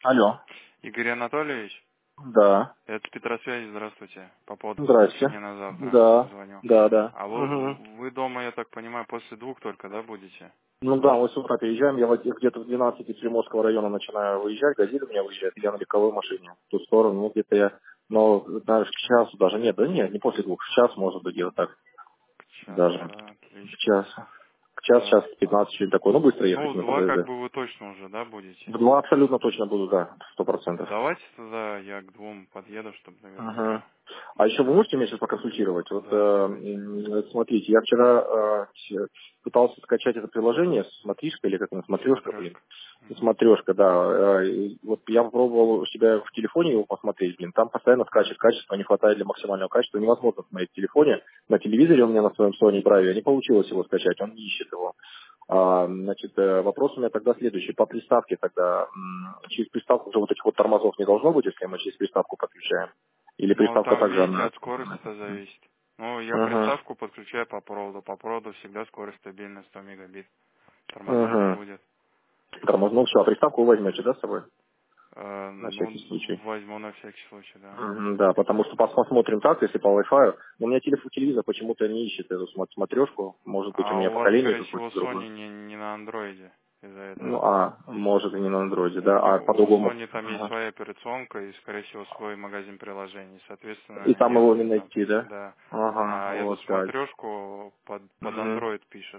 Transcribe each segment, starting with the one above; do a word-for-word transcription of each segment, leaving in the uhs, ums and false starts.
Алло. Игорь Анатольевич, Да. это Петросвязь, здравствуйте. По поводу Здрасте. подключения на завтра Да. звоню. Да, да. А вы, Угу. вы дома, я так понимаю, после двух только, да, будете? Ну да, мы с утра переезжаем. Я вот где-то в двенадцати с Приморского района начинаю выезжать. Газель у меня выезжает. Я на легковой машине. В ту сторону. Ну, где-то я, ну, даже к часу даже. Нет, да нет, не после двух. В час, может быть, где-то так. К часу, Даже. да, В отлично. час. К час, час Да. пятнадцать, что-нибудь такое. Ну, быстро ехать Ну, в на два как подъезде. бы вы точно уже, да, будете? Ну, абсолютно точно буду, да. Сто процентов. Давайте тогда я к двум подъеду, чтобы Ага. наверняка. А еще вы можете меня сейчас проконсультировать? Вот э, Да, давайте. м, смотрите, я вчера э, с- пытался скачать это приложение, смотришка или как оно, смотрешка, блин. Смотрешка. Мгм. Смотрешка, да. Э, и вот я попробовал у себя в телефоне его посмотреть, блин, там постоянно скачет, качество не хватает для максимального качества, невозможно смотреть в телефоне. На телевизоре у меня на своем Sony Bravia не получилось его скачать, он не ищет его. А, значит, э, вопрос у меня тогда следующий. По приставке тогда, м, через приставку уже вот этих вот тормозов не должно быть, если мы через приставку подключаем? Или Ну, приставка там, также видите, она... от скорости это зависит. Ну, я Угу. приставку подключаю по проводу. По проводу всегда скорость стабильная сто мегабит. Тормозов не Угу. будет. Тормоз, ну все, а приставку вы возьмете, да, с собой? Э, На ну, всякий случай. возьму на всякий случай, да. Мгм, да, потому что пос- посмотрим так, если по Wi-Fi. Но у меня телефон, телевизор почему-то не ищет эту смо- смотрешку. Может быть, у А меня у вас, поколение скорее всего, какое-то другое. Sony не, не на андроиде из-за Ну, этого. а, может и не на андроиде, У, да, а не- у по-другому. Sony там есть Ага. своя операционка и, скорее всего, свой магазин приложений. И Соответственно, там нет его у не них там, найти, да? да. Ага, А эту вот так. смотрешку под, под Мгм. Android пишет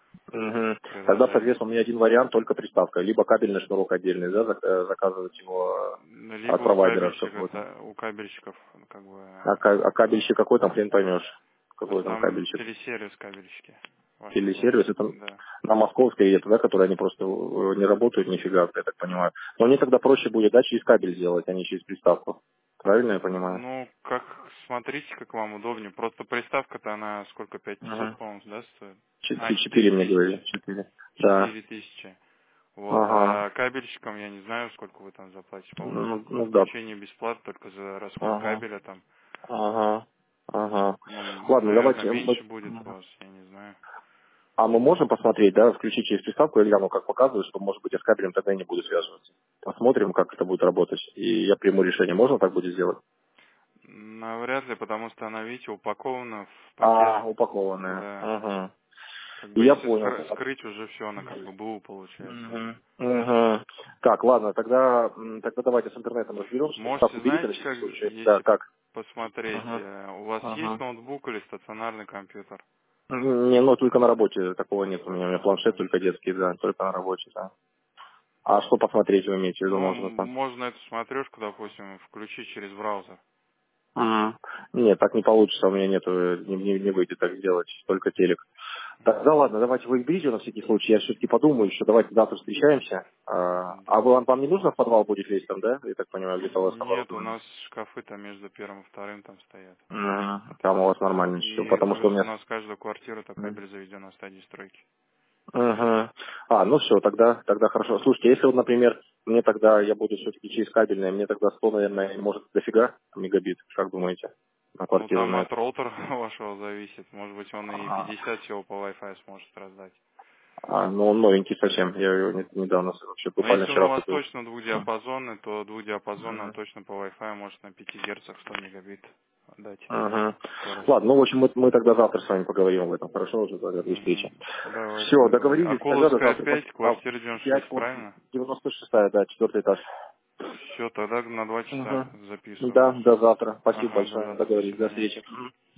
Мгм. Тогда, приложение. соответственно, у меня один вариант, только приставка. Либо кабельный шнурок отдельный, да, зак- э, заказывать его э, от Либо у провайдера кабельщиков, какого-то. да, у кабельщиков, как бы, А, ка- а кабельщик какой там, хрен поймешь. то есть Какой там там кабельщик. телесервис кабельщики в основном, Телесервис, это да. на московской это, да, которые они просто э, не работают нифига, я так понимаю. Но мне тогда проще будет, да, через кабель сделать, а не через приставку. Правильно я понимаю? Ну, как, смотрите, как вам удобнее. Просто приставка-то она сколько, пять пятьсот, Ага. по-моему, да, стоит? А, Четыре, четыре четыре мне говорили. тысячи. Четыре. Да. Четыре тысячи. Вот, Ага. а кабельщикам я не знаю, сколько вы там заплатите. По-моему, Ну, ну да. подключение бесплатно, только за расход Ага. кабеля там. Ага. Ага. Ну, Ладно, наверное, давайте. меньше мы- будет у вас, я не знаю. А мы можем посмотреть, да, включить через приставку, я гляну, как показывает, что, может быть, я с кабелем тогда и не буду связываться. Посмотрим, как это будет работать, и я приму решение. Можно так будет сделать? Навряд ли, потому что она, видите, упакована в пакет. А, упакованная. Да. Ага. Как бы Я если понял. скры- скрыть, уже все, она как бы БУ получается уже. Мгм. Мгм. Так, ладно, тогда, м, тогда давайте с интернетом разберемся. Ставку Можете, берите знаете, на всякий как, случай. Да, если как? посмотреть, Ага. э, у вас есть Ага. ноутбук или стационарный компьютер? Не, ну только на работе такого нет у меня. У меня Только на планшет работе. только детский, да, только на работе, да. А что посмотреть вы имеете в виду, Ну, можно там? можно эту смотрешку, допустим, включить через браузер. Мгм. Нет, так не получится, у меня нету, не, не, не выйдет так сделать, только телек. Так, да ладно, давайте вы их берите на всякий случай, я все-таки подумаю еще, давайте завтра встречаемся. А, а вы, Да. вам не нужно в подвал будет лезть там, да? Я так понимаю, где-то у вас там Нет, у оборудование. нас шкафы там между первым и вторым там стоят. Мгм. Там у вас нормально все, И потому что у плюс у меня... нас в каждую квартиру так Мгм. кабель заведен на стадии стройки. Мгм. А, ну все, тогда, тогда хорошо. Слушайте, если вот, например, мне тогда, я буду все-таки через кабельное, мне тогда сто, наверное, может дофига мегабит, как думаете, на Ну, квартиру там на от это? роутера вашего зависит. Может быть, он и А, пятьдесят всего по Wi-Fi сможет раздать. а, ну он новенький совсем, я его не- недавно, вообще Но буквально если он вчера у вас купил. точно двухдиапазонный, то двухдиапазонный он Мгм. точно по Wi-Fi может на пяти герцах сто мегабит дать Мгм. скорость. Ладно, ну, в общем, мы, мы тогда завтра с вами поговорим об этом, хорошо, уже тогда до встречи. Угу. Давайте Все, договорим. договорились, тогда до Акуловская завтра. пять, Спасибо. А, квартира девяносто пять, шесть, правильно? девяносто шестая, да, четвертый этаж. Все, тогда на два часа Угу. записываю Да, вас. до завтра. Спасибо Ага, до большое. завтра, до Договорились. До свидания. встречи. Мгм.